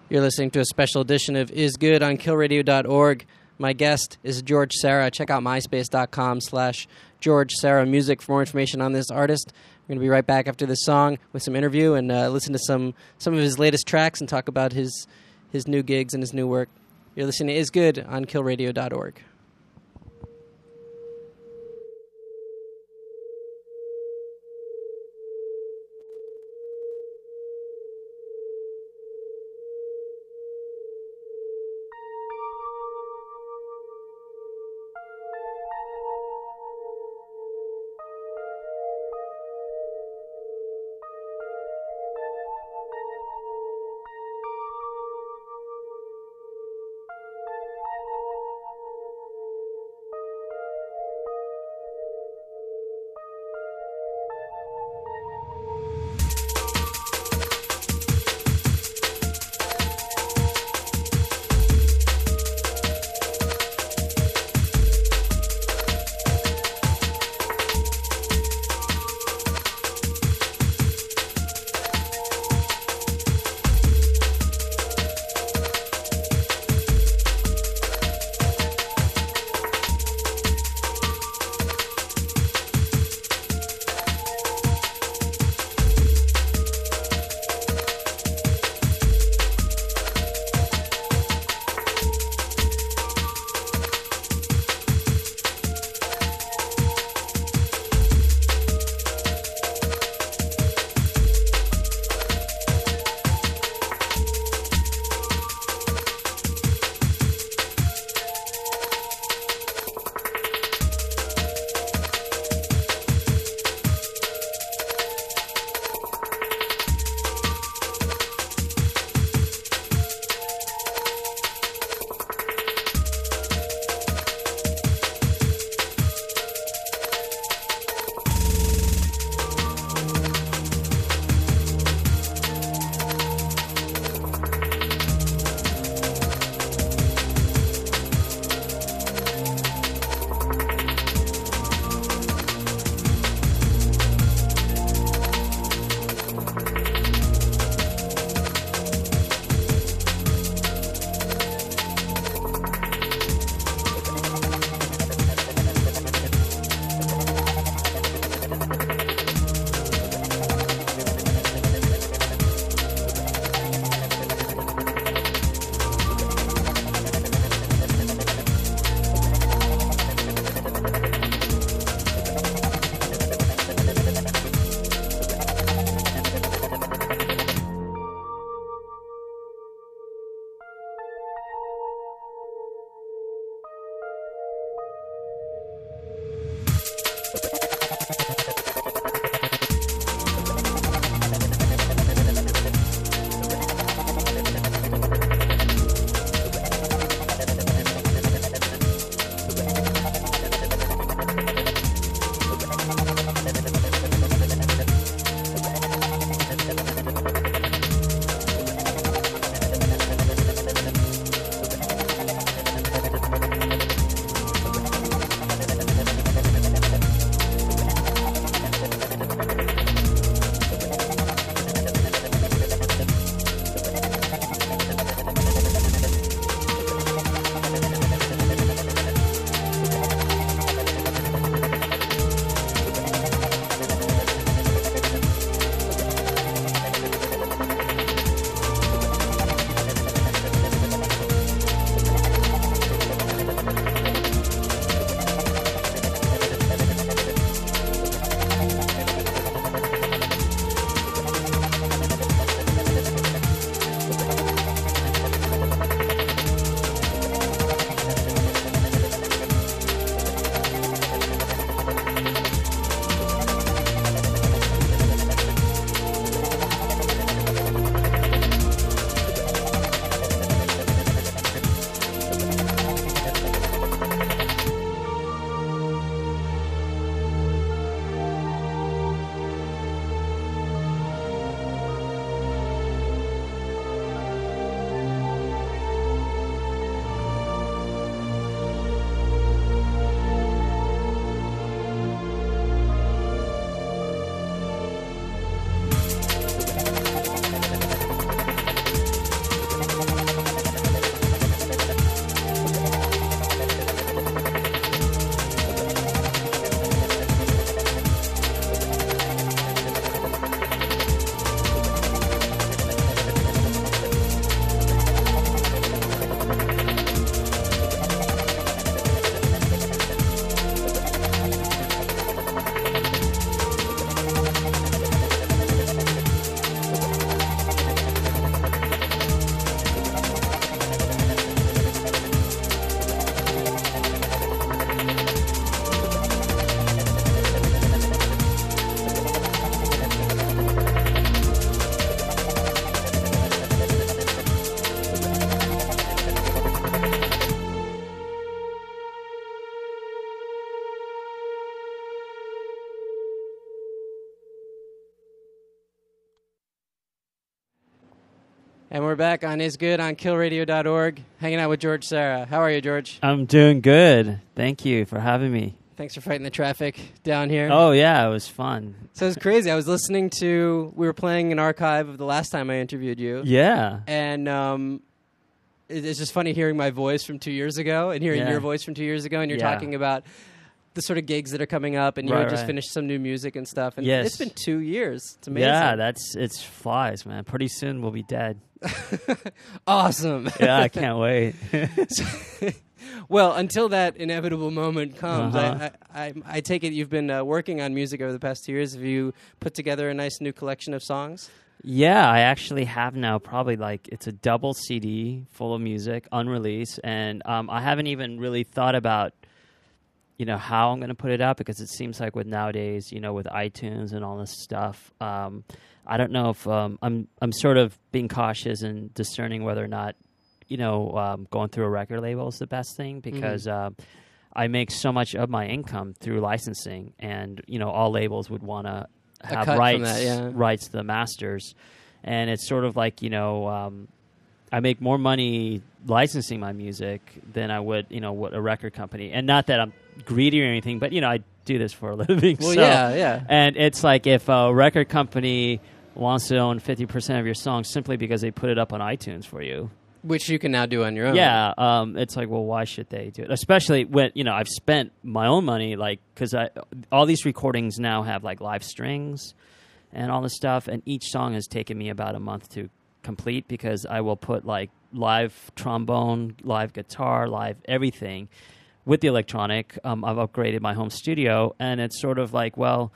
You're listening to a special edition of Is Good on KillRadio.org. My guest is George Sarah. Check out myspace.com/George Sarah Music for more information on this artist. We're going to be right back after this song with some interview and listen to some of his latest tracks and talk about his new gigs and his new work. You're listening to Is Good on KillRadio.org. And we're back on Is Good on killradio.org, hanging out with George Sarah. How are you, George? I'm doing good. Thank you for having me. Thanks for fighting the traffic down here. Oh, yeah, it was fun. So it's crazy. I was listening to, we were playing an archive of the last time I interviewed you. Yeah. And it's just funny hearing my voice from 2 years ago and hearing your voice from 2 years ago. And you're talking about the sort of gigs that are coming up, and you had just finished some new music and stuff. And it's been 2 years. It's amazing. Yeah, it's flies, man. Pretty soon we'll be dead. Awesome. Yeah, I can't wait. Well, until that inevitable moment comes, I take it you've been working on music over the past 2 years. Have you put together a nice new collection of songs? Yeah, I actually have now probably it's a double CD full of music, unreleased, and I haven't even really thought about how I'm going to put it out, because it seems like with nowadays, with iTunes and all this stuff, I don't know if I'm sort of being cautious and discerning whether or not, going through a record label is the best thing, because I make so much of my income through licensing, and, all labels would want to have rights to the masters. And it's sort of like, I make more money licensing my music than I would, what a record company. And not that I'm greedy or anything, but, I do this for a living. Well, yeah. And it's like if a record company wants to own 50% of your songs simply because they put it up on iTunes for you. Which you can now do on your own. Yeah. It's like, well, why should they do it? Especially when, I've spent my own money, because all these recordings now have, live strings and all this stuff. And each song has taken me about a month to complete, because I will put, live trombone, live guitar, live everything with the electronic. I've upgraded my home studio, and it's sort of like, well,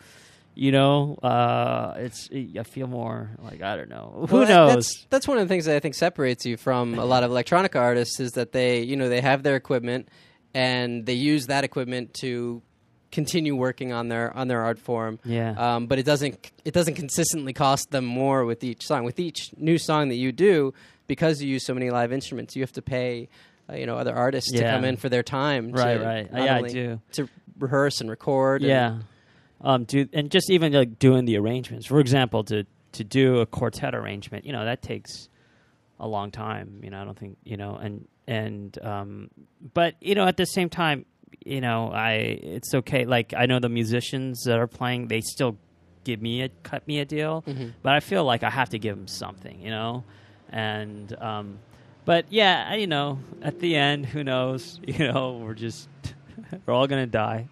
I feel more I don't know. Who knows? That's one of the things that I think separates you from a lot of electronic artists, is that they have their equipment, and they use that equipment to continue working on their art form. Yeah. But it doesn't consistently cost them more with each song. With each new song that you do, because you use so many live instruments, you have to pay other artists to come in for their time. Right. Yeah, I do. To rehearse and record. Yeah. And just even doing the arrangements. For example, to do a quartet arrangement, that takes a long time. I don't think but at the same time, it's okay. I know the musicians that are playing, they still cut me a deal, but I feel like I have to give them something, and but yeah, at the end, who knows? We're all gonna die.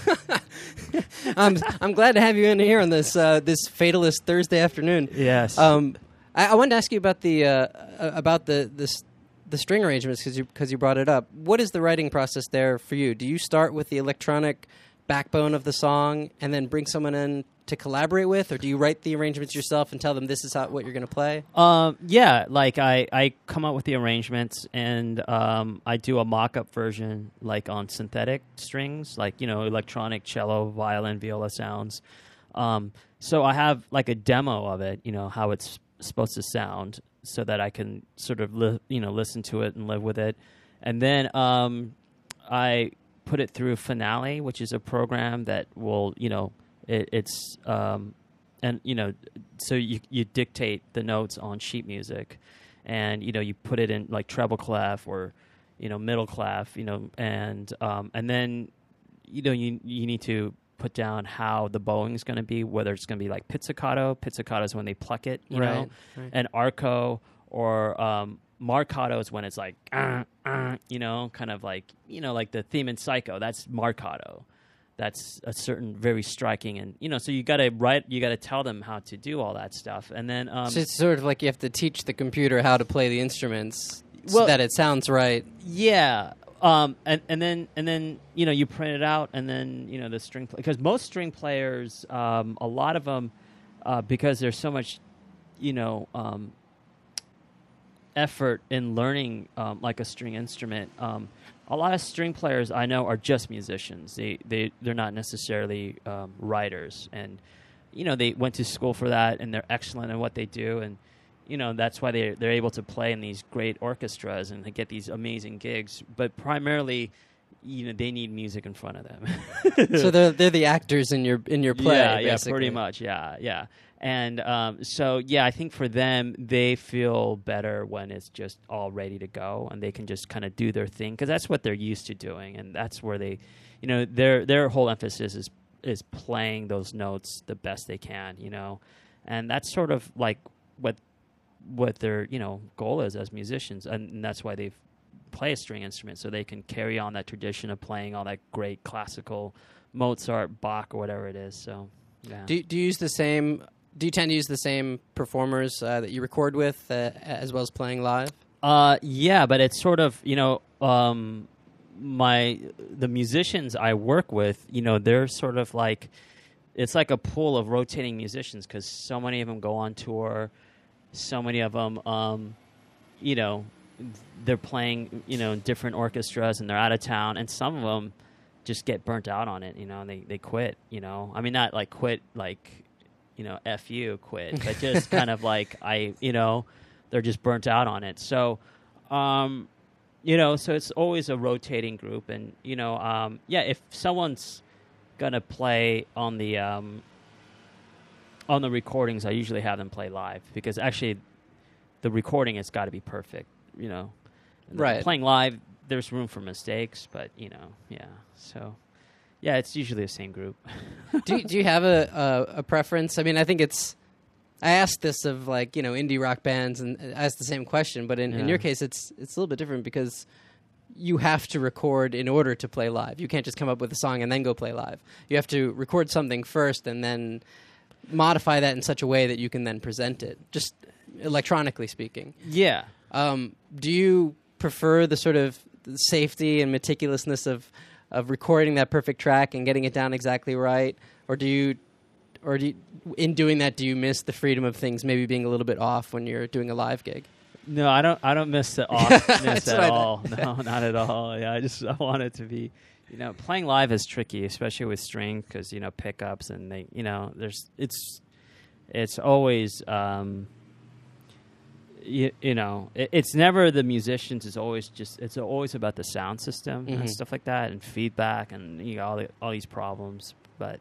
I'm glad to have you in here on this this fatalist Thursday afternoon. Yes. I wanted to ask you about the string arrangements, because you brought it up. What is the writing process there for you? Do you start with the electronic backbone of the song and then bring someone in to collaborate with, or do you write the arrangements yourself and tell them this is what you're going to play? Yeah, I come up with the arrangements, and I do a mock-up version on synthetic strings, electronic cello, violin, viola sounds. So I have a demo of it, how it's supposed to sound, so that I can sort of listen to it and live with it. And then I put it through Finale, which is a program that will, it's and so you dictate the notes on sheet music, and you put it in treble clef or middle clef, and then you need to put down how the bowing is going to be, whether it's going to be pizzicato. Pizzicato is when they pluck it, right. And arco or marcato is when it's kind of like the theme in Psycho. That's marcato. That's a certain very striking, and so you got to tell them how to do all that stuff, and then so it's sort of like you have to teach the computer how to play the instruments so that it sounds right. Yeah. And then you print it out, and then the string because most string players, a lot of them, because there's so much effort in learning a string instrument. A lot of string players I know are just musicians. They're not necessarily writers, and they went to school for that, and they're excellent at what they do, and that's why they're able to play in these great orchestras and they get these amazing gigs. But primarily, they need music in front of them. So they're the actors in your play. Yeah, basically. pretty much. Yeah. And so I think for them, they feel better when it's just all ready to go and they can just kind of do their thing because that's what they're used to doing, and that's where they, their whole emphasis is playing those notes the best they can, and that's sort of like what their goal is as musicians, and that's why they play a string instrument so they can carry on that tradition of playing all that great classical Mozart, Bach, or whatever it is. So yeah. Do you use the same? Do you tend to use the same performers that you record with as well as playing live? Yeah, but it's sort of the musicians I work with, they're sort of like, it's like a pool of rotating musicians because so many of them go on tour. So many of them, they're playing, different orchestras and they're out of town, and some of them just get burnt out on it, and they quit. I mean, not like quit, like F you, quit, but just kind of like they're just burnt out on it. So, so it's always a rotating group, and if someone's gonna play on the recordings, I usually have them play live because actually the recording has got to be perfect, Right. Playing live, there's room for mistakes, but so yeah, it's usually the same group. Do you have a preference? I mean, I think I asked this of like indie rock bands, and I asked the same question, but in your case, it's a little bit different because you have to record in order to play live. You can't just come up with a song and then go play live. You have to record something first and then modify that in such a way that you can then present it, just electronically speaking. Yeah. Do you prefer the sort of safety and meticulousness of recording that perfect track and getting it down exactly right, or do you, in doing that, do you miss the freedom of things maybe being a little bit off when you're doing a live gig? No, I don't miss the offness at all. No, not at all. Yeah, I want it to be, playing live is tricky, especially with string because pickups and they, it's always, it's never the musicians. It's always about the sound system and stuff like that, and feedback, and all these problems. But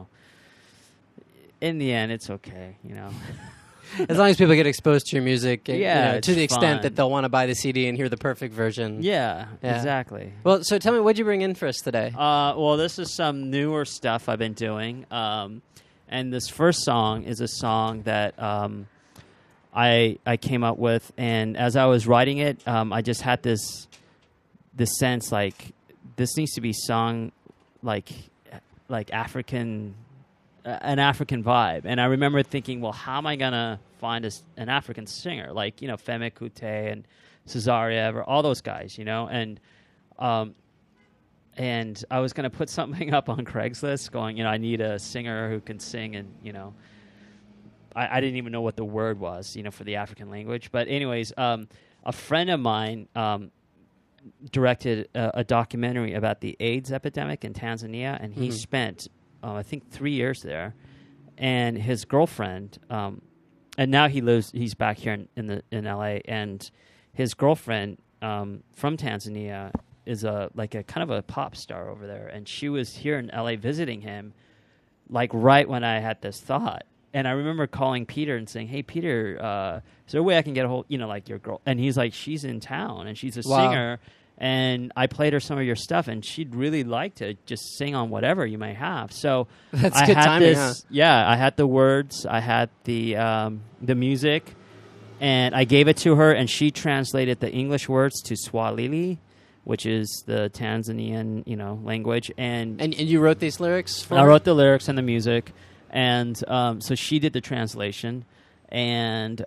in the end, it's okay. As long as people get exposed to your music, to the extent fun. that they'll want to buy the CD and hear the perfect version. Yeah, exactly. Well, so tell me, what'd you bring in for us today? Well, this is some newer stuff I've been doing. And this first song is a song that I came up with. And as I was writing it, I just had this sense like this needs to be sung like African... an African vibe. And I remember thinking, well, how am I going to find an African singer? Like, Femi Kuti and Cesaria, or all those guys, And I was going to put something up on Craigslist going, I need a singer who can sing. And, I didn't even know what the word was, for the African language. But anyways, a friend of mine directed a documentary about the AIDS epidemic in Tanzania. And he spent... I think 3 years there, and his girlfriend, and now he's back here in LA, and his girlfriend from Tanzania is a kind of a pop star over there, and she was here in LA visiting him, like right when I had this thought, and I remember calling Peter and saying, "Hey Peter, is there a way I can get a hold, like your girl?" And he's like, "She's in town, and she's a singer." And I played her some of your stuff, and she'd really like to just sing on whatever you may have. So that's good timing, huh? Yeah, I had the words, I had the music, and I gave it to her, and she translated the English words to Swahili, which is the Tanzanian, language. And you wrote these lyrics for her? I wrote the lyrics and the music, and so she did the translation, and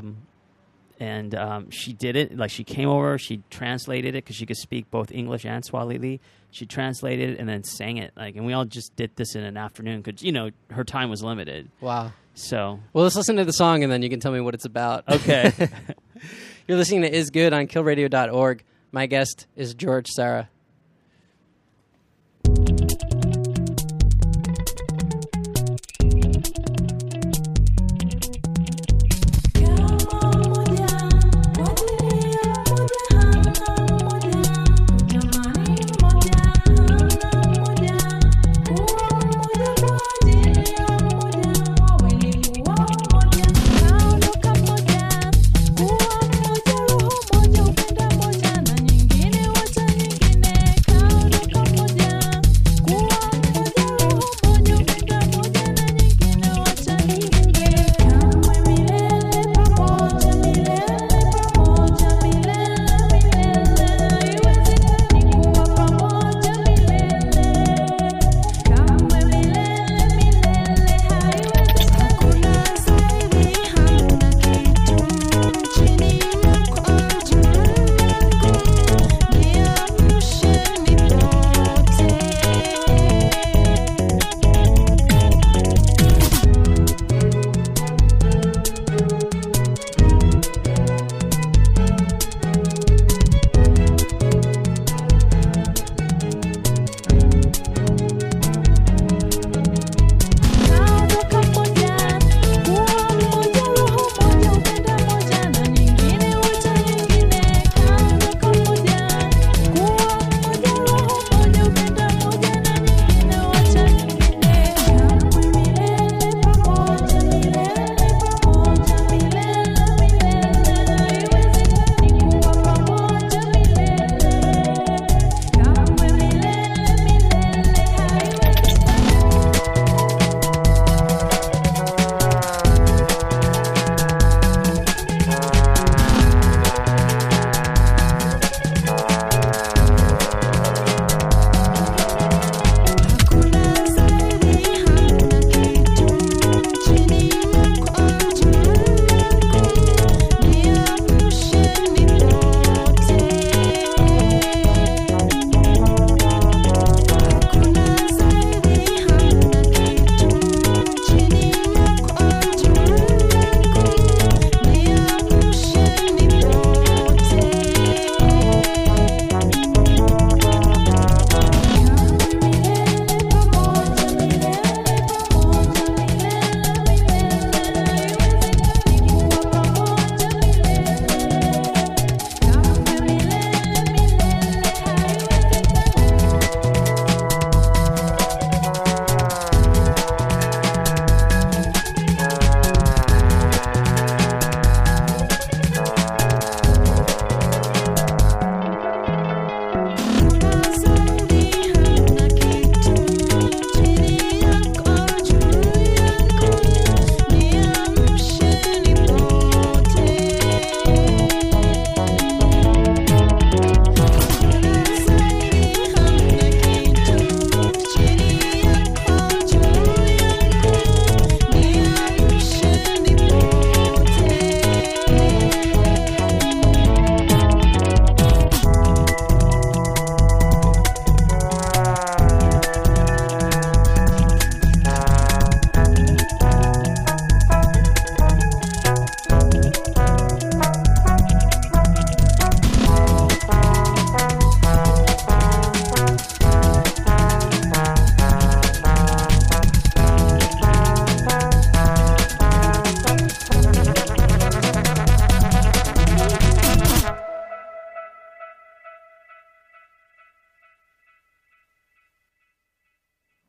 she did it, like she came over, she translated it because she could speak both English and Swahili. She translated it and then sang it, and we all just did this in an afternoon because her time was limited. Wow. So well, let's listen to the song and then you can tell me what it's about. Okay. You're listening to Is Good on killradio.org. My guest is George Sarah.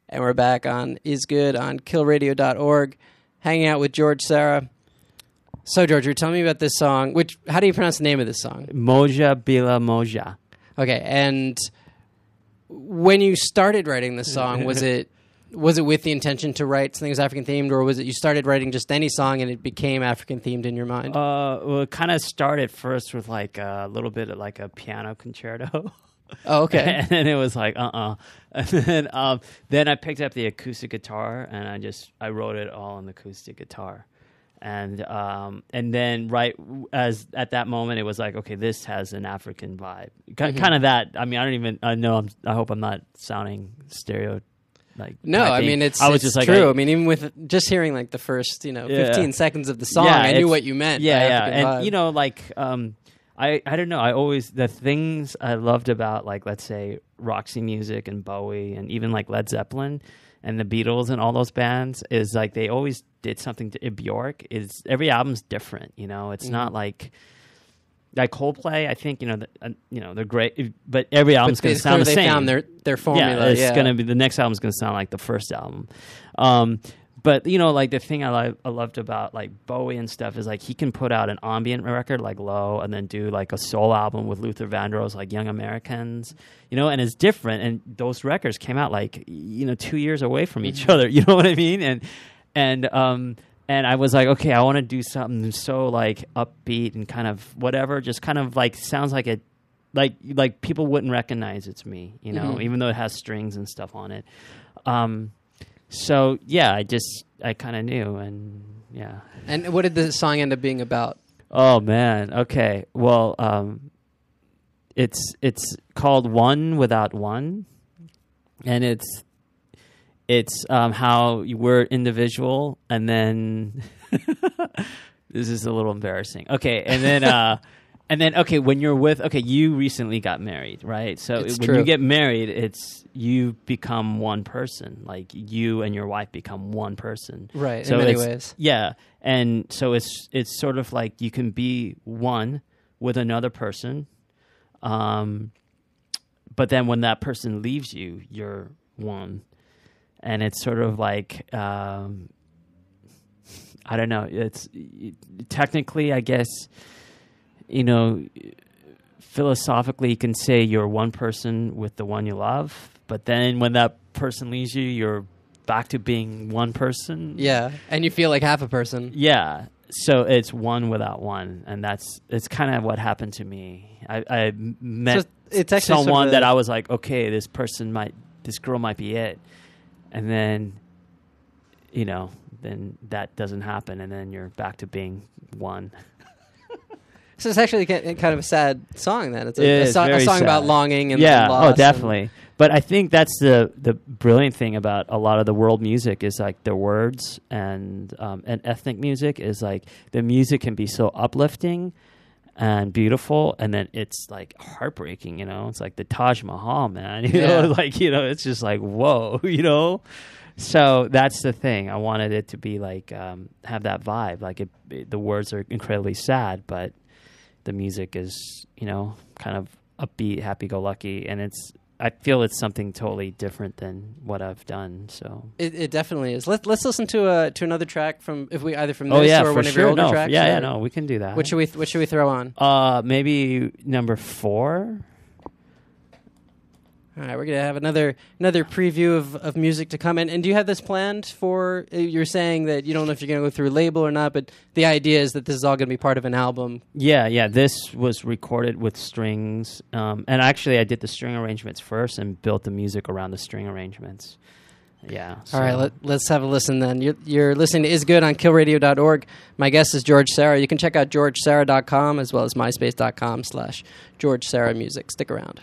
And we're back on Is Good on killradio.org, hanging out with George Sarah. So, George, you're telling me about this song. How do you pronounce the name of this song? Moja Bila Moja. Okay, and when you started writing this song, was it with the intention to write something that was African themed, or was it you started writing just any song and it became African themed in your mind? Well, it kind of started first with like a little bit of like a piano concerto. Oh, okay. And then it was like, And then I picked up the acoustic guitar and I wrote it all on the acoustic guitar. And then right as at that moment, it was like, okay, this has an African vibe. Kind of that. I mean, I hope I'm not sounding stereo. No, I mean, it's true. I mean, even with just hearing like the first, 15 seconds of the song, I knew what you meant. Yeah. And, vibe. I don't know. I always, the things I loved about, like, let's say Roxy Music and Bowie and even like Led Zeppelin and the Beatles and all those bands is like they always did something to Bjork. Is every album's different, It's not like Coldplay. I think they're great, but every album's going to sound the same. They found their formula. It's going to be the next album's going to sound like the first album. But like the thing I loved about like Bowie and stuff is like he can put out an ambient record like Low and then do like a soul album with Luther Vandross like Young Americans, and it's different. And those records came out like 2 years away from each other. You know what I mean? And I was like, okay, I want to do something so like upbeat and kind of whatever, just kind of like sounds like it, like people wouldn't recognize it's me, even though it has strings and stuff on it. So yeah, I kind of knew, and yeah. And what did the song end up being about? Oh man, okay. Well, it's called One Without One, and it's how we're individual, and then this is a little embarrassing. Okay, and then. And then, when you're you recently got married, right? So when you get married, you become one person. Like you and your wife become one person. Right, so in many ways. Yeah, and so it's sort of like you can be one with another person, but then when that person leaves you, you're one. And it's sort of like, I don't know, it's technically, I guess, philosophically, you can say you're one person with the one you love, but then when that person leaves you, you're back to being one person. Yeah, and you feel like half a person. Yeah, so it's one without one, and it's kind of what happened to me. I met someone that I was like, okay, this girl might be it, and then, then that doesn't happen, and then you're back to being one. So it's actually kind of a sad song then. It's a song about longing and loss. Oh, definitely. But I think that's the brilliant thing about a lot of the world music is like the words and ethnic music is like the music can be so uplifting and beautiful, and then it's like heartbreaking. It's like the Taj Mahal, man. It's just like whoa, So that's the thing. I wanted it to be like have that vibe. Like the words are incredibly sad, but the music is, kind of upbeat, happy-go-lucky, and I feel it's something totally different than what I've done. So it definitely is. Let's listen to another track from this or one of your older tracks. Yeah, we can do that. What should we throw on? Maybe number 4. All right, we're going to have another preview of music to come. And do you have this planned for, you're saying that you don't know if you're going to go through a label or not, but the idea is that this is all going to be part of an album. Yeah, this was recorded with strings. And actually, I did the string arrangements first and built the music around the string arrangements. Yeah. So. All right, let's have a listen then. You're listening to Is Good on killradio.org. My guest is George Sarah. You can check out georgesarah.com as well as myspace.com/George Sarah Music. Stick around.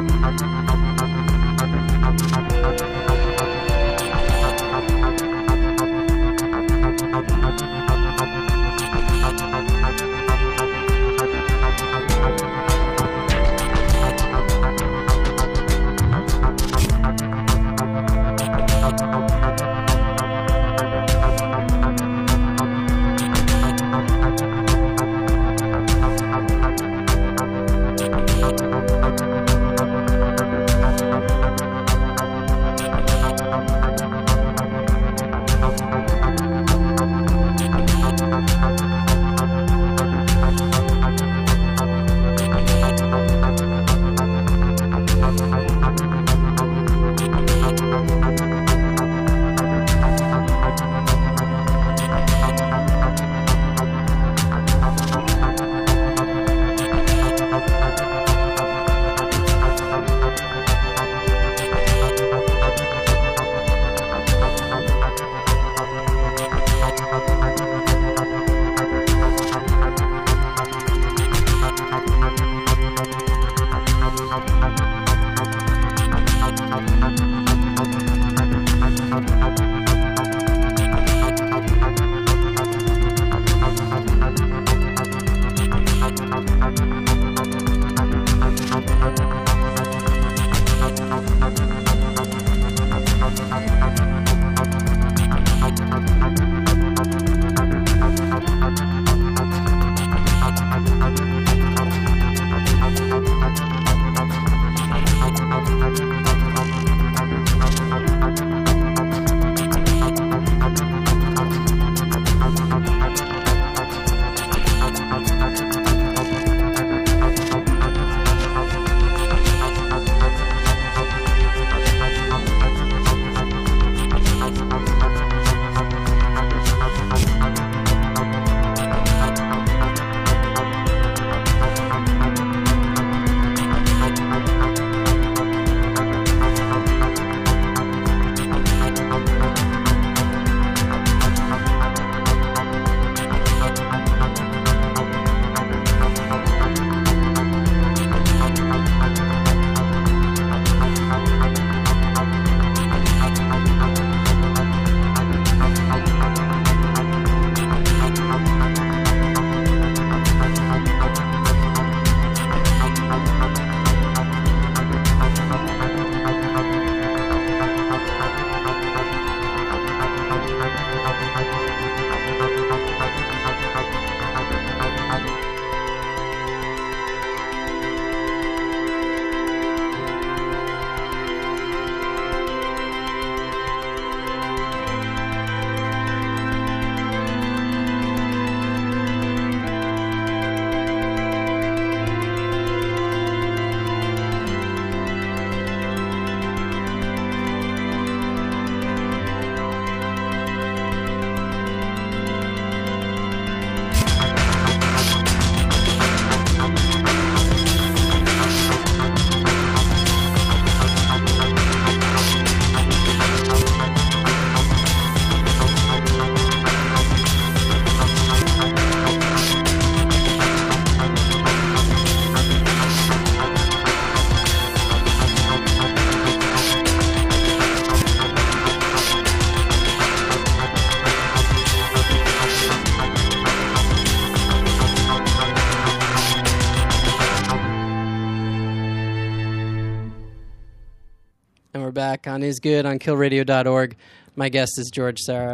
We're back on Is Good on killradio.org. My guest is George Sarah.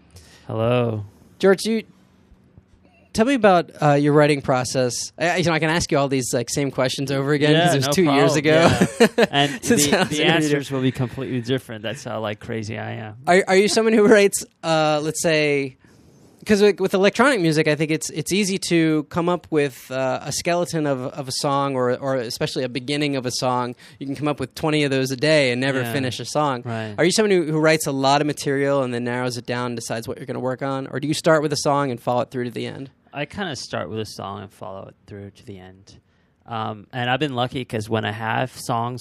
Hello. George, you tell me about your writing process. I can ask you all these same questions over again because it was 2 years ago. Yeah. And the answers will be completely different. That's how crazy I am. Are you someone who writes, let's say, because with electronic music, I think it's easy to come up with a skeleton of a song or especially a beginning of a song. You can come up with 20 of those a day and never finish a song. Right. Are you someone who writes a lot of material and then narrows it down and decides what you're going to work on? Or do you start with a song and follow it through to the end? I kind of start with a song and follow it through to the end. And I've been lucky because when I have songs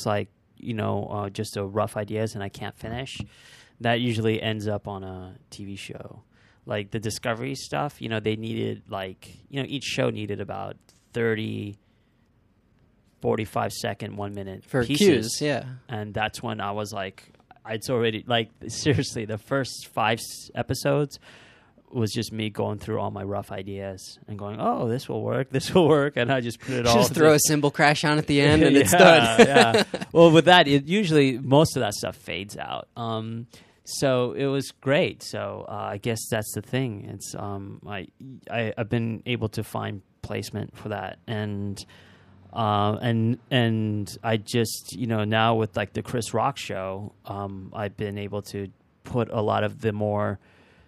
just a rough ideas and I can't finish, that usually ends up on a TV show. Like the Discovery stuff, they needed each show needed about 30 45-second, 1 minute For pieces. cues, yeah. And that's when I was like, it's already, like, seriously, the first 5 episodes was just me going through all my rough ideas and going, oh, this will work, and I just put it all. Just throw a cymbal crash on at the end and it's done. Yeah. Well, with that, usually most of that stuff fades out. So it was great. So I guess that's the thing. It's I've been able to find placement for that, and I just, now with like the Chris Rock show, I've been able to put a lot of the more,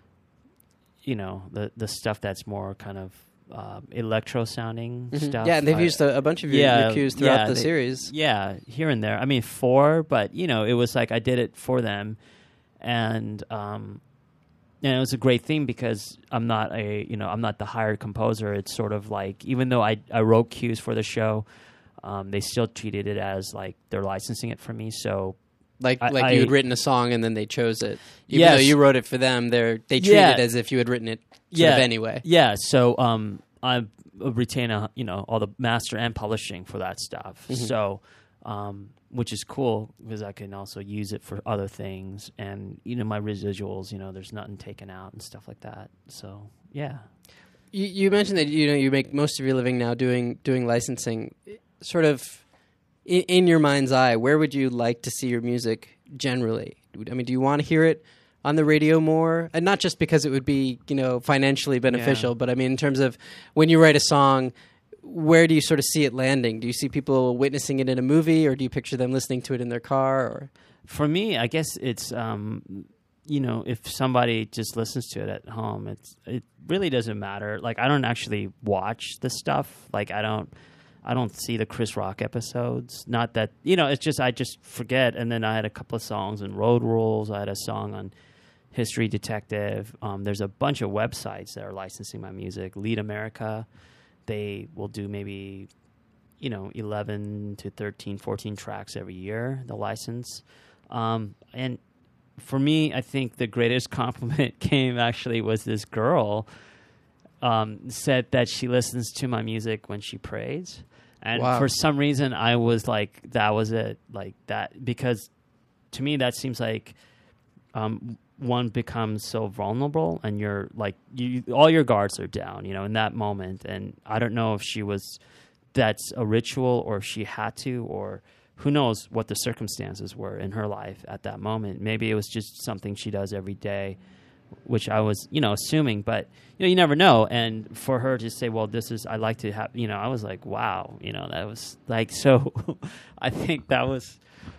the stuff that's more kind of electro sounding stuff. Yeah, and they've used a bunch of your cues throughout the series. Yeah, here and there. I mean, 4, but it was like I did it for them, and it was a great thing because I'm not the hired composer. It's sort of like, even though I wrote cues for the show, they still treated it as like they're licensing it for me. So like you had written a song and then they chose it. Even though you wrote it for them, they treat it as if you had written it sort of anyway. Yeah. So I retain all the master and publishing for that stuff. Mm-hmm. So which is cool because I can also use it for other things, and my residuals, there's nothing taken out and stuff like that. So yeah. You mentioned that you make most of your living now doing licensing. Sort of in your mind's eye, where would you like to see your music generally? I mean, do you want to hear it on the radio more? And not just because it would be financially beneficial, but I mean in terms of when you write a song, where do you sort of see it landing? Do you see people witnessing it in a movie, or do you picture them listening to it in their car? Or for me, I guess it's if somebody just listens to it at home, it really doesn't matter. Like, I don't actually watch the stuff. Like, I don't see the Chris Rock episodes. Not that it's just I just forget. And then I had a couple of songs on Road Rules. I had a song on History Detective. There's a bunch of websites that are licensing my music. Lead America. They will do maybe, 11 to 13, 14 tracks every year, the license. And for me, I think the greatest compliment was this girl said that she listens to my music when she prays. And for some reason, I was like, that was it. Like that, because to me, that seems like one becomes so vulnerable, and you're like, all your guards are down, in that moment. And I don't know if that's a ritual, or if she had to, or who knows what the circumstances were in her life at that moment. Maybe it was just something she does every day, which I was, assuming, but you never know. And for her to say, well, this is, I like to have, I was like, wow, that was like, so I think that was,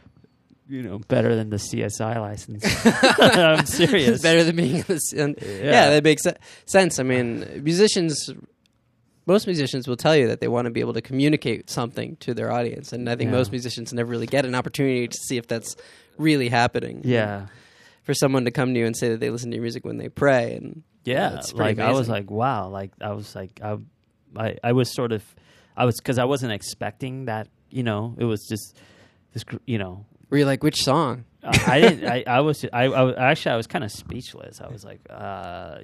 better than the CSI license. I'm serious. It's better than being yeah, that makes sense. I mean, most musicians will tell you that they want to be able to communicate something to their audience, and I think most musicians never really get an opportunity to see if that's really happening. Yeah. For someone to come to you and say that they listen to your music when they pray, and like amazing. I was like, wow, like I was like, I was sort of, because I wasn't expecting that, it was just this, Were you like, which song? I didn't. I was actually, I was kind of speechless. I was like, I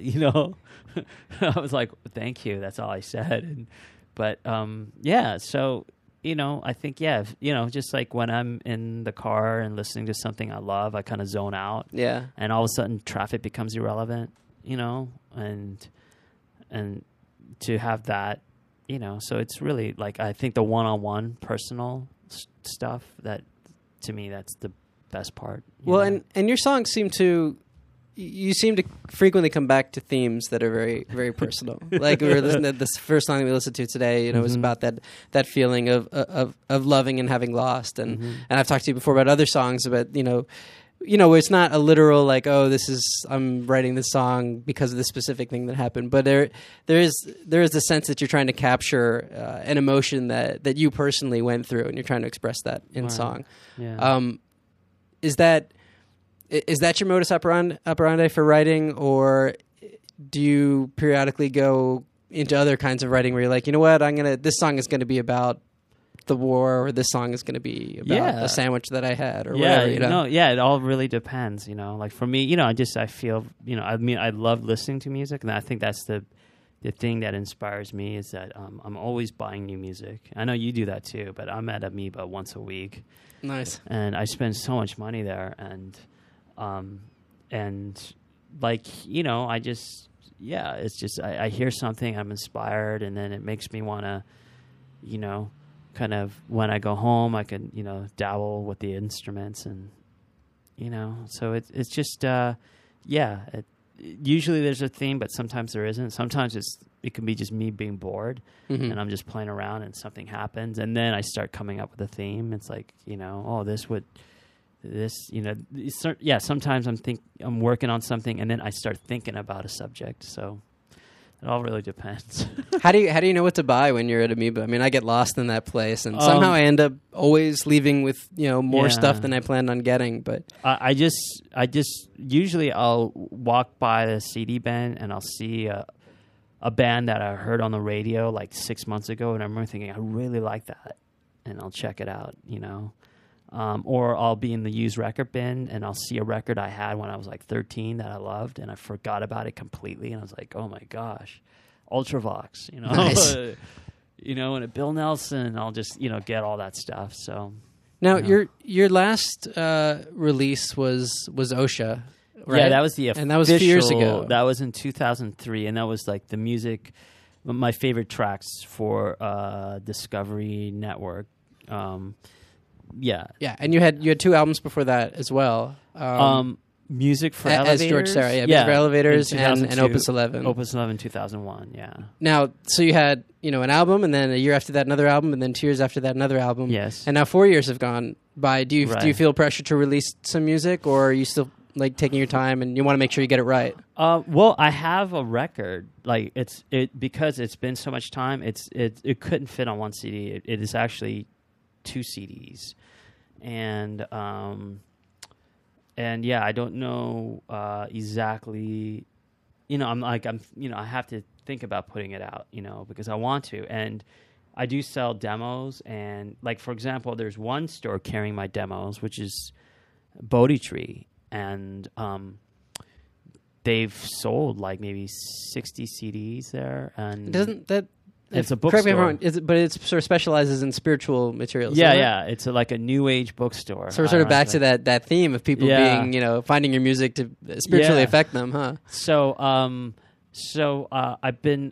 was like, thank you. That's all I said. But so I think just like when I'm in the car and listening to something I love, I kind of zone out. Yeah. And all of a sudden, traffic becomes irrelevant. And to have that, so it's really like, I think the one-on-one personal stuff that, to me, that's the best part. Well, and your songs seem to frequently come back to themes that are very, very personal. Like we were listening to this first song that we listened to today, it was about that feeling of loving and having lost. And and I've talked to you before about other songs about, it's not a literal like, oh, I'm writing this song because of this specific thing that happened, but there is the sense that you're trying to capture an emotion that you personally went through, and you're trying to express that in song. Yeah. Is that your modus operandi for writing, or do you periodically go into other kinds of writing where you're like, you know what, this song is gonna be about the war, or this song is going to be about a sandwich that I had, or whatever. It all really depends. Like for me, I feel, I love listening to music, and I think that's the the thing that inspires me is that I'm always buying new music. I know you do that too, but I'm at Amoeba once a week. Nice. And I spend so much money there, and like, you know, I just, yeah, it's just, I hear something, I'm inspired, and then it makes me want to, you know, kind of, when I go home, I can, you know, dabble with the instruments, and, you know, so it's just, usually there's a theme, but sometimes there isn't. Sometimes it can be just me being bored, and I'm just playing around, and something happens, and then I start coming up with a theme. It's like, you know, sometimes I'm working on something, and then I start thinking about a subject. So it all really depends. How do you know what to buy when you're at Amoeba? I mean, I get lost in that place, and somehow I end up always leaving with, you know, more stuff than I planned on getting. But I just usually I'll walk by the CD bin, and I'll see a band that I heard on the radio like 6 months ago, and I remember thinking, I really like that, and I'll check it out, you know. Or I'll be in the used record bin, and I'll see a record I had when I was like 13 that I loved, and I forgot about it completely, and I was like, oh my gosh, Ultravox, you know. Nice. You know, and a Bill Nelson, I'll just, you know, get all that stuff. So now, you know. your last release was OSHA, right? Yeah, that was the official, and that was a few years ago. That was in 2003, and that was like the music, my favorite tracks for Discovery Network. Yeah, and you had 2 albums before that as well. Music for as Elevators. George Sarah, Music for Elevators and Opus 11. Opus 11, 2001. Yeah. Now, so you had, you know, an album, and then a year after that another album, and then 2 years after that another album. Yes. And now 4 years have gone by. Do you feel pressure to release some music, or are you still like taking your time and you want to make sure you get it right? Well, I have a record. Like because it's been so much time. It couldn't fit on one CD. It is actually 2 CDs, and yeah, I don't know exactly. You know, I have to think about putting it out. You know, because I want to, and I do sell demos. And like, for example, there's one store carrying my demos, which is Bodhi Tree, and they've sold like maybe 60 CDs there. And doesn't that? It's a bookstore. Correct me if I'm wrong, but it sort of specializes in spiritual materials. Yeah. It's like a new age bookstore. So we're sort of back to that theme of people being, you know, finding your music to spiritually affect them, huh? So, I've been,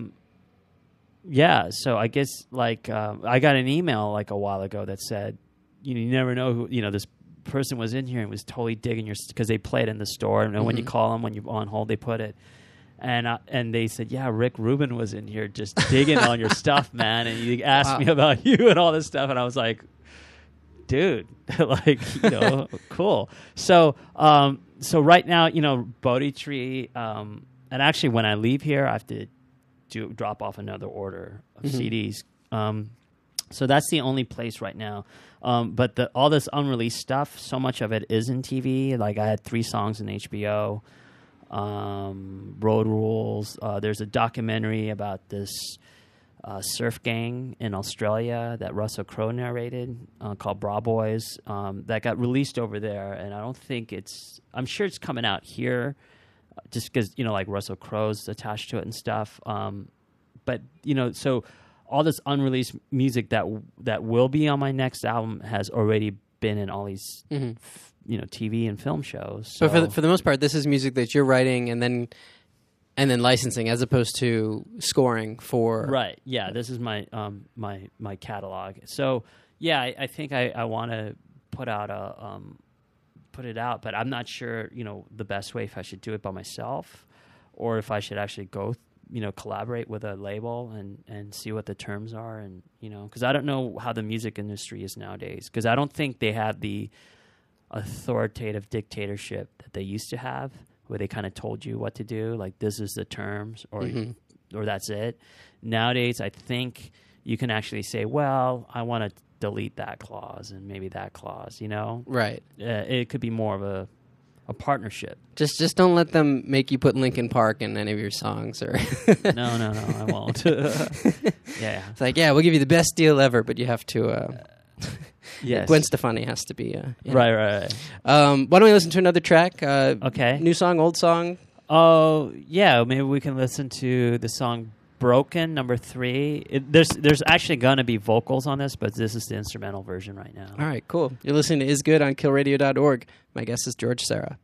so I guess like, I got an email like a while ago that said, you know, you never know who, you know, this person was in here and was totally digging because they play it in the store. And when you call them, when you're on hold, they put it. And they said, yeah, Rick Rubin was in here just digging on your stuff, man. And he asked me about you and all this stuff. And I was like, dude, like, you know, cool. So right now, you know, Bodhi Tree, and actually when I leave here, I have to drop off another order of CDs. So that's the only place right now. But all this unreleased stuff, so much of it is in TV. Like I had 3 songs in HBO. Road Rules. There's a documentary about this surf gang in Australia that Russell Crowe narrated called Bra Boys that got released over there, and I don't think I'm sure it's coming out here just because, you know, like Russell Crowe's attached to it and stuff. But, you know, so all this unreleased music that will be on my next album has already been in all these you know, TV and film shows. So for the most part, this is music that you're writing and then licensing, as opposed to scoring for. Right. Yeah. This is my my catalog. So yeah, I think I want to put it out, but I'm not sure, you know, the best way, if I should do it by myself or if I should actually go, you know, collaborate with a label and see what the terms are, and, you know, because I don't know how the music industry is nowadays, because I don't think they have the authoritative dictatorship that they used to have, where they kind of told you what to do, like this is the terms, or that's it. Nowadays, I think you can actually say, well, I want to delete that clause and maybe that clause, you know? Right. It could be more of a partnership. Just don't let them make you put Linkin Park in any of your songs, or No, I won't. Yeah. It's like, yeah, we'll give you the best deal ever, but you have to yes. Gwen Stefani has to be right. Why don't we listen to another track? Okay. New song, old song? Oh, yeah, maybe we can listen to the song Broken, number 3. There's actually going to be vocals on this, but this is the instrumental version right now. All right, cool. You're listening to Is Good on killradio.org. My guest is George Sarah.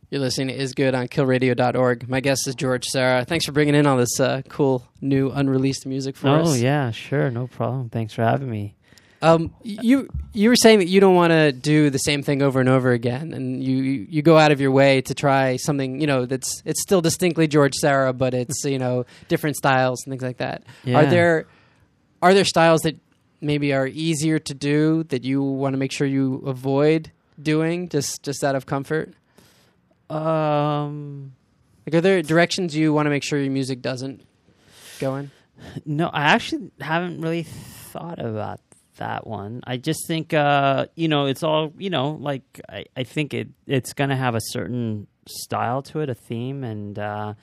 You're listening to Is Good on killradio.org. My guest is George Sarah. Thanks for bringing in all this cool, new, unreleased music for us. Oh, yeah, sure. No problem. Thanks for having me. You were saying that you don't want to do the same thing over and over again, and you go out of your way to try something, it's still distinctly George Sarah, but it's, different styles and things like that. Yeah. Are there styles that maybe are easier to do that you want to make sure you avoid doing just out of comfort? Are there directions you want to make sure your music doesn't go in? No, I actually haven't really thought about that one. I just think, it's all, I think it's going to have a certain style to it, a theme. And,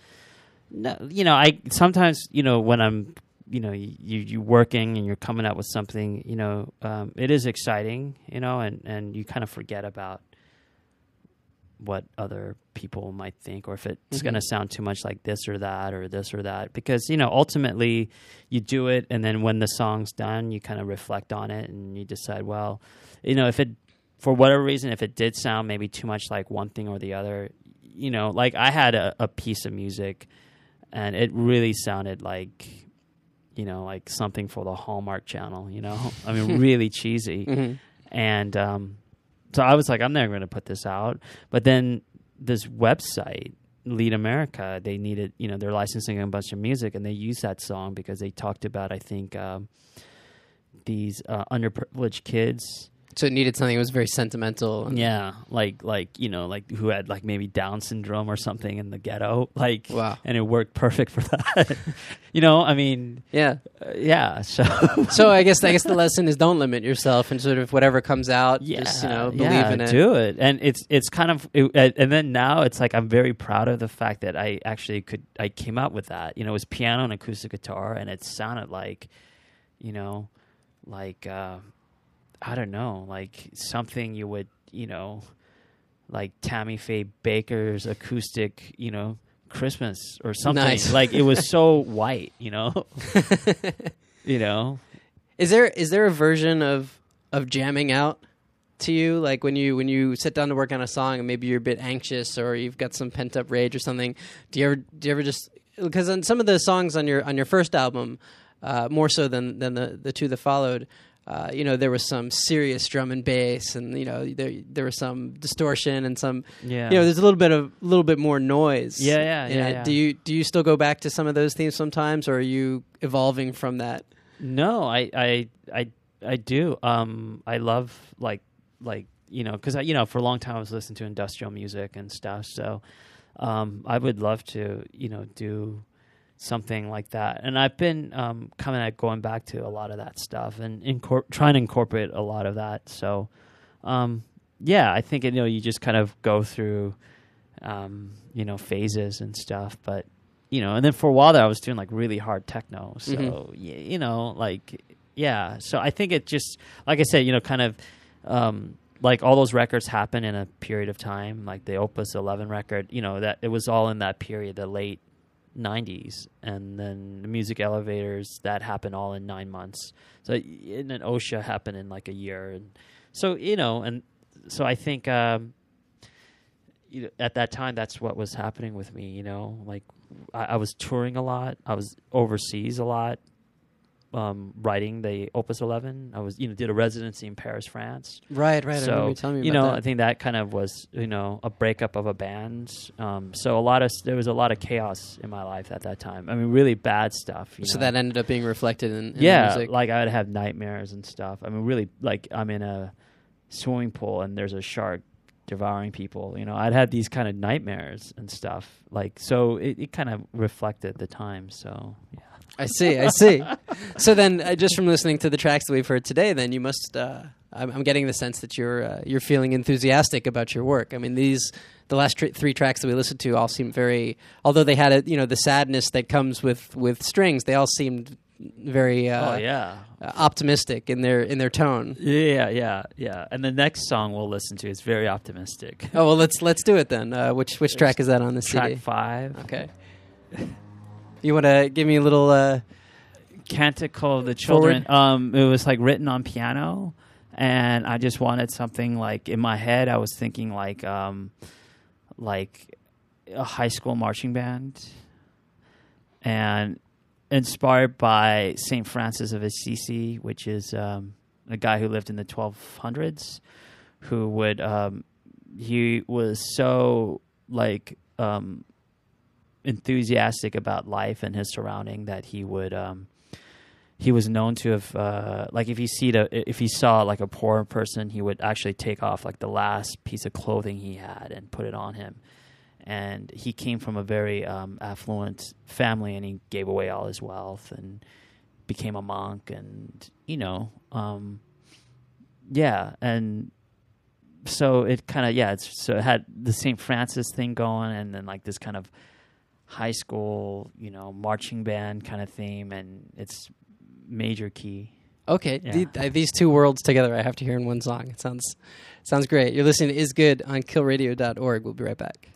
I sometimes, when I'm, you working and you're coming up with something, it is exciting, and you kind of forget about what other people might think, or if it's going to sound too much like this or that, because ultimately you do it, and then when the song's done you kind of reflect on it and you decide, well, if it, for whatever reason, if it did sound maybe too much like one thing or the other, like I had a piece of music and it really sounded like like something for the Hallmark Channel, I mean really cheesy. And so I was like, I'm never going to put this out. But then this website, Lead America, they needed, they're licensing a bunch of music, and they used that song because they talked about, I think, these underprivileged kids. So it needed something that was very sentimental. Yeah, like who had like maybe Down syndrome or something in the ghetto. Like, wow. And it worked perfect for that. I mean, yeah. Yeah. So I guess the lesson is don't limit yourself, and sort of whatever comes out, just believe in it. Do it. And it's kind of, and then now it's like I'm very proud of the fact that I actually I came out with that. It was piano and acoustic guitar, and it sounded like, I don't know, like something you would, like Tammy Faye Baker's acoustic, Christmas or something. Nice. Like it was so white, Is there a version of jamming out to you, like when you sit down to work on a song and maybe you're a bit anxious or you've got some pent up rage or something? Do you ever just, because on some of the songs on your first album, more so than the two that followed, there was some serious drum and bass, and there was some distortion and some, there's a little bit more noise. Yeah. Do you still go back to some of those themes sometimes, or are you evolving from that? No, I do. I love because for a long time I was listening to industrial music and stuff. So I would love to do something like that, and I've been going back to a lot of that stuff and trying to incorporate a lot of that. So, I think you just kind of go through, phases and stuff. But and then for a while there, I was doing like really hard techno. So So I think it just, like I said, kind of like all those records happen in a period of time. Like the Opus 11 record, that it was all in that period, the late 90s, and then the Music Elevators, that happened all in 9 months. So, and then OSHA happened in like a year, and so and so I think at that time that's what was happening with me. Like I was touring a lot, I was overseas a lot, writing the Opus 11. I was did a residency in Paris, France. Right. So I remember you telling me about that. I think that kind of was a breakup of a band. So there was a lot of chaos in my life at that time. I mean, really bad stuff. So that ended up being reflected in the music. Like I would have nightmares and stuff. I mean, really, like I'm in a swimming pool and there's a shark devouring people. I'd had these kind of nightmares and stuff. Like, so it kind of reflected the time. So yeah. I see. So then, just from listening to the tracks that we've heard today, then you must. I'm getting the sense that you're feeling enthusiastic about your work. I mean, the last three tracks that we listened to all seem very. Although they had the sadness that comes with strings, they all seemed very optimistic in their tone. Yeah. And the next song we'll listen to is very optimistic. Oh well, let's do it then. Which track is that on the CD? Track 5. Okay. You want to give me a little Canticle of the Children? It was like written on piano, and I just wanted something like in my head. I was thinking like like a high school marching band, and inspired by St. Francis of Assisi, which is a guy who lived in the 1200s, who would he was so like enthusiastic about life and his surrounding that he would he was known to have like if he saw like a poor person, he would actually take off like the last piece of clothing he had and put it on him. And he came from a very affluent family, and he gave away all his wealth and became a monk, and and so it kind of it had the St. Francis thing going, and then like this kind of high school marching band kind of theme, and it's major key. Okay, Yeah. these two worlds together I have to hear in one song. It sounds great. You're listening to Is Good on killradio.org. We'll be right back.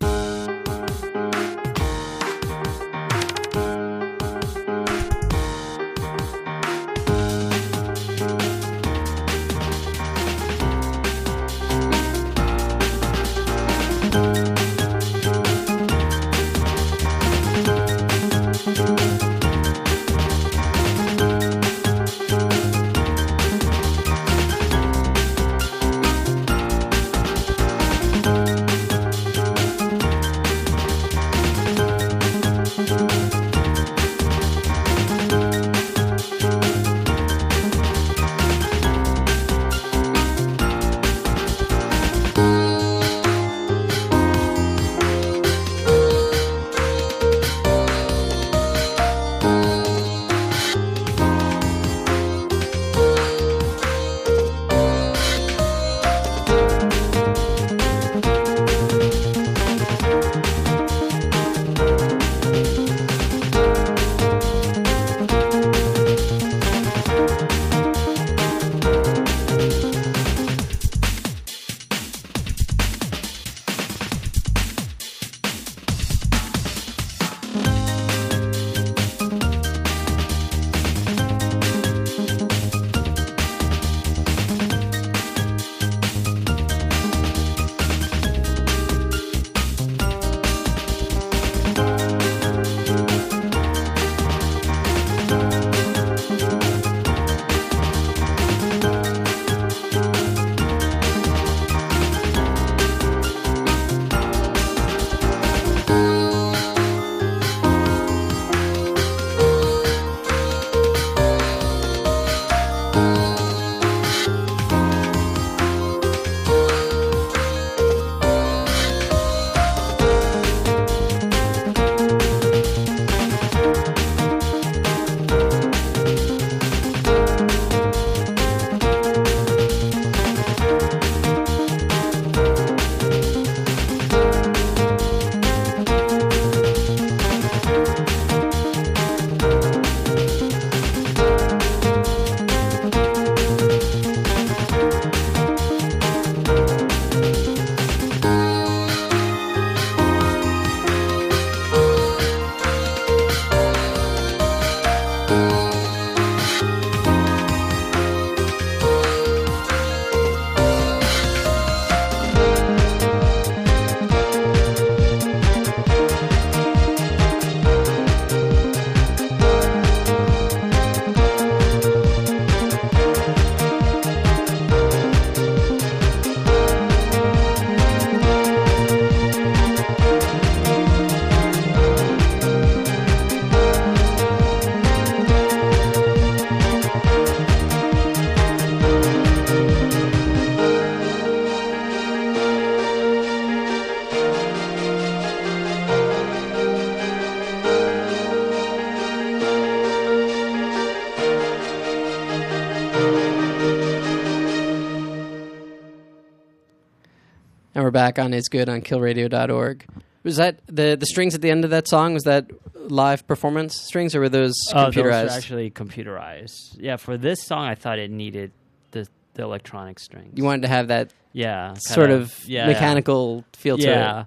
And we're back on Is Good on killradio.org. Was that the strings at the end of that song? Was that live performance strings, or were those computerized? Those are actually computerized. Yeah, for this song, I thought it needed the electronic strings. You wanted to have that yeah sort of mechanical feel to it.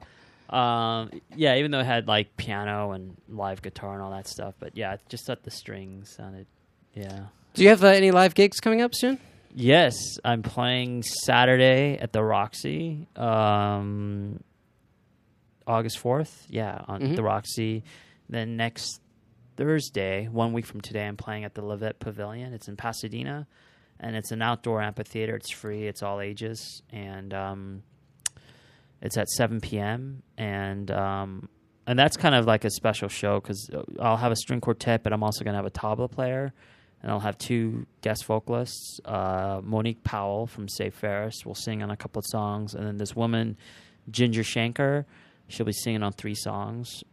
Yeah, even though it had like piano and live guitar and all that stuff. But yeah, just thought the strings sounded, yeah. Do you have any live gigs coming up soon? Yes, I'm playing Saturday at the Roxy. August 4th. Yeah, on the Roxy. Then next Thursday, 1 week from today, I'm playing at the Levette Pavilion. It's in Pasadena, and it's an outdoor amphitheater. It's free. It's all ages, and it's at 7 p.m. And that's kind of like a special show because I'll have a string quartet, but I'm also going to have a tabla player, and I'll have 2 guest vocalists. Monique Powell from Save Ferris will sing on a couple of songs, and then this woman, Ginger Shanker, she'll be singing on 3 songs.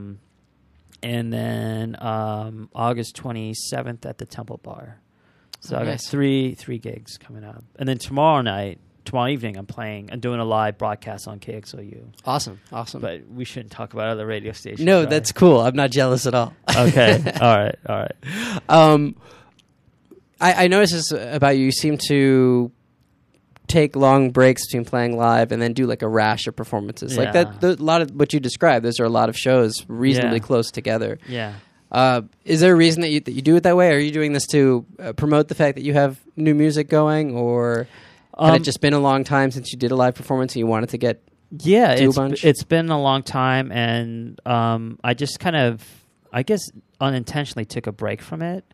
And then August 27th at the Temple Bar. So I got 3 gigs coming up. And then tomorrow evening, I'm doing a live broadcast on KXOU. Awesome. But we shouldn't talk about other radio stations. No, right? that's cool. I'm not jealous at all. Okay. All right. I noticed this about you. You seem to take long breaks between playing live and then do like a rash of performances. Like that, a lot of what you described, those are a lot of shows reasonably close together. Yeah. Is there a reason that you do it that way? Are you doing this to promote the fact that you have new music going, or had it just been a long time since you did a live performance and you wanted to get it's been a long time, and I just kind of, I guess, unintentionally took a break from it.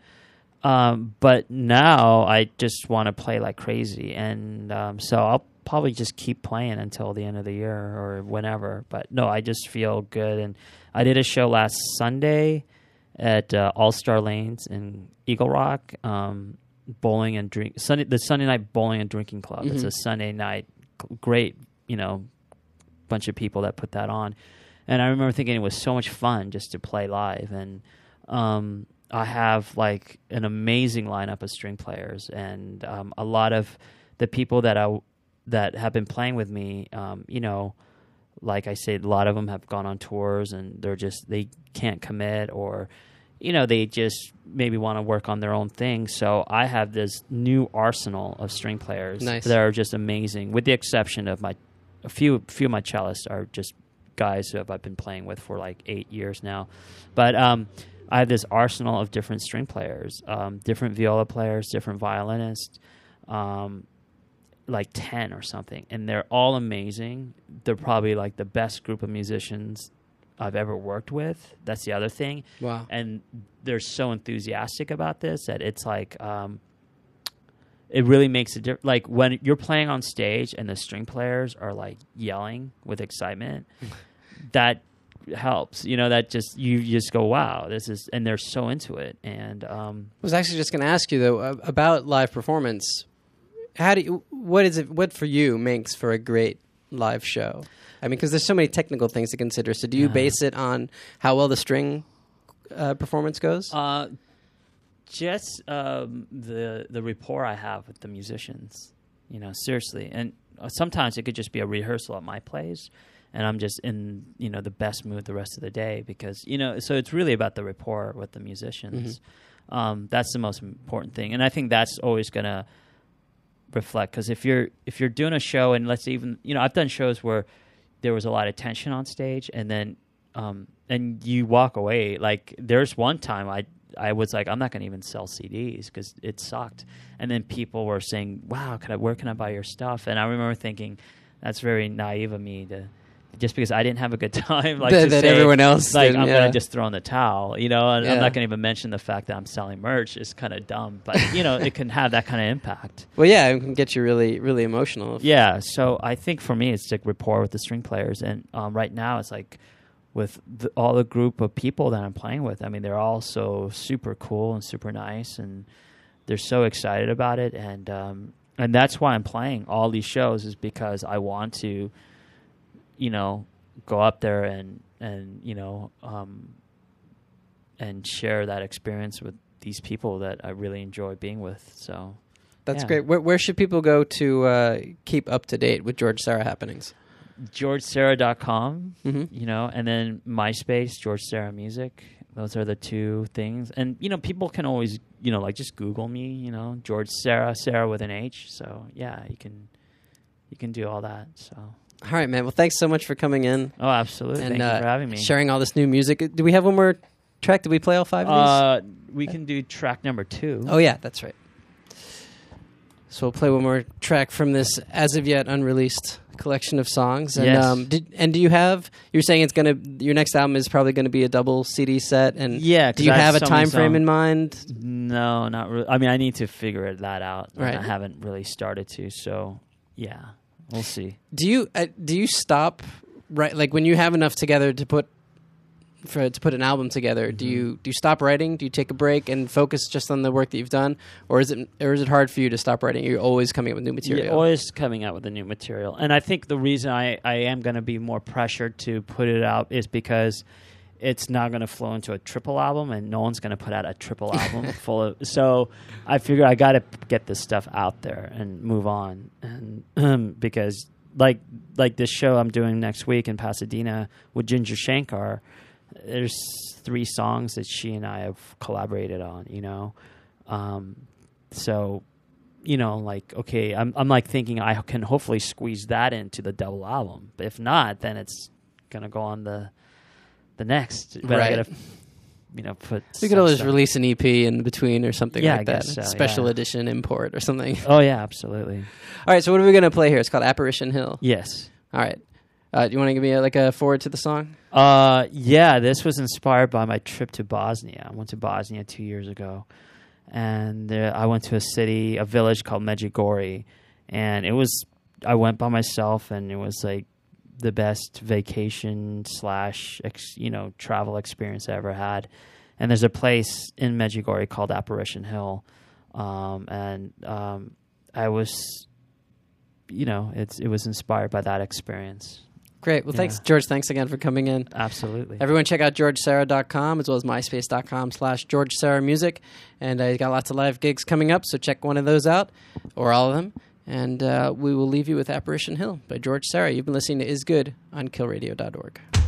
But now I just want to play like crazy, and so I'll probably just keep playing until the end of the year or whenever. But no, I just feel good, and I did a show last Sunday at All Star Lanes in Eagle Rock, bowling and the Sunday night bowling and drinking club. It's a Sunday night, great, bunch of people that put that on, and I remember thinking it was so much fun just to play live, and I have like an amazing lineup of string players, and a lot of the people that have been playing with me, like I said, a lot of them have gone on tours, and they can't commit, or they just maybe want to work on their own thing. So I have this new arsenal of string players that are just amazing, with the exception of a few of my cellists are just guys who I've been playing with for like 8 years now, but I have this arsenal of different string players, different viola players, different violinists, like 10 or something. And they're all amazing. They're probably like the best group of musicians I've ever worked with. That's the other thing. Wow. And they're so enthusiastic about this that it's like, it really makes a difference. Like when you're playing on stage and the string players are like yelling with excitement, that helps, that just you just go, wow, this is, and they're so into it. And I was actually just going to ask you though about live performance. What for you makes for a great live show? I mean, because there's so many technical things to consider. So do you base it on how well the string performance goes? Just the rapport I have with the musicians, seriously. And sometimes it could just be a rehearsal at my place, and I'm just in, the best mood the rest of the day because, so it's really about the rapport with the musicians. That's the most important thing. And I think that's always going to reflect, because if you're doing a show, and let's even, I've done shows where there was a lot of tension on stage, and then, and you walk away. Like there's one time I was like, I'm not going to even sell CDs because it sucked. And then people were saying, wow, where can I buy your stuff? And I remember thinking, that's very naive of me to, just because I didn't have a good time, like that say, everyone else like did, I'm going to just throw in the towel, and I'm not going to even mention the fact that I'm selling merch. It's kind of dumb, but it can have that kind of impact. Well, yeah, it can get you really, really emotional. Yeah, so I think for me, it's like rapport with the string players, and right now it's like with all the group of people that I'm playing with. I mean, they're all so super cool and super nice, and they're so excited about it, and that's why I'm playing all these shows, is because I want to, go up there and share that experience with these people that I really enjoy being with. So that's great. Where should people go to keep up to date with George Serra happenings? GeorgeSerra.com, and then MySpace, George Serra Music. Those are the two things. And, people can always, just Google me, George Serra, Serra with an H. So, yeah, you can do all that. So. All right, man. Well, thanks so much for coming in. Oh, absolutely. And, thank you for having me. Sharing all this new music. Do we have one more track? Did we play all 5 of these? We can do track number 2. Oh, yeah, that's right. So we'll play one more track from this as of yet unreleased collection of songs. And Yes. do you have? You're saying your next album is probably going to be a double CD set. And Yeah, 'cause do you I have have a so many time frame songs. in mind? No, not really. I mean, I need to figure that out. and Right. I haven't really started to. So yeah, we'll see. Do you stop like when you have enough together to put an album together? Do you stop writing? Do you take a break and focus just on the work that you've done, or is it hard for you to stop writing? You're always coming up with new material. Yeah, always coming out with the new material. And I think the reason I am going to be more pressured to put it out is because it's not going to flow into a triple album, and no one's going to put out a triple album full of. So I figure I got to get this stuff out there and move on, and because like this show I'm doing next week in Pasadena with Ginger Shankar, there's 3 songs that she and I have collaborated on, so, like, okay, I'm like thinking I can hopefully squeeze that into the double album. But if not, then it's going to go on the next. But Right. I got to, put We could some always stuff. release an EP in between or something Yeah, like I that. guess so, Special yeah. edition import or something. Oh, yeah, absolutely. All right, so what are we going to play here? It's called Apparition Hill. Yes. All right. Do you want to give me a forward to the song? Yeah, this was inspired by my trip to Bosnia. I went to Bosnia 2 years ago, and I went to a village called Medjugorje, and I went by myself, and it was like the best vacation / travel experience I ever had. And there's a place in Medjugorje called Apparition Hill, and I was, it was inspired by that experience. Great. Well, thanks, George. Thanks again for coming in. Absolutely. Everyone check out georgesarah.com as well as myspace.com/GeorgeSarahMusic. And I got lots of live gigs coming up, so check one of those out, or all of them. And we will leave you with Apparition Hill by George Sarah. You've been listening to Is Good on killradio.org.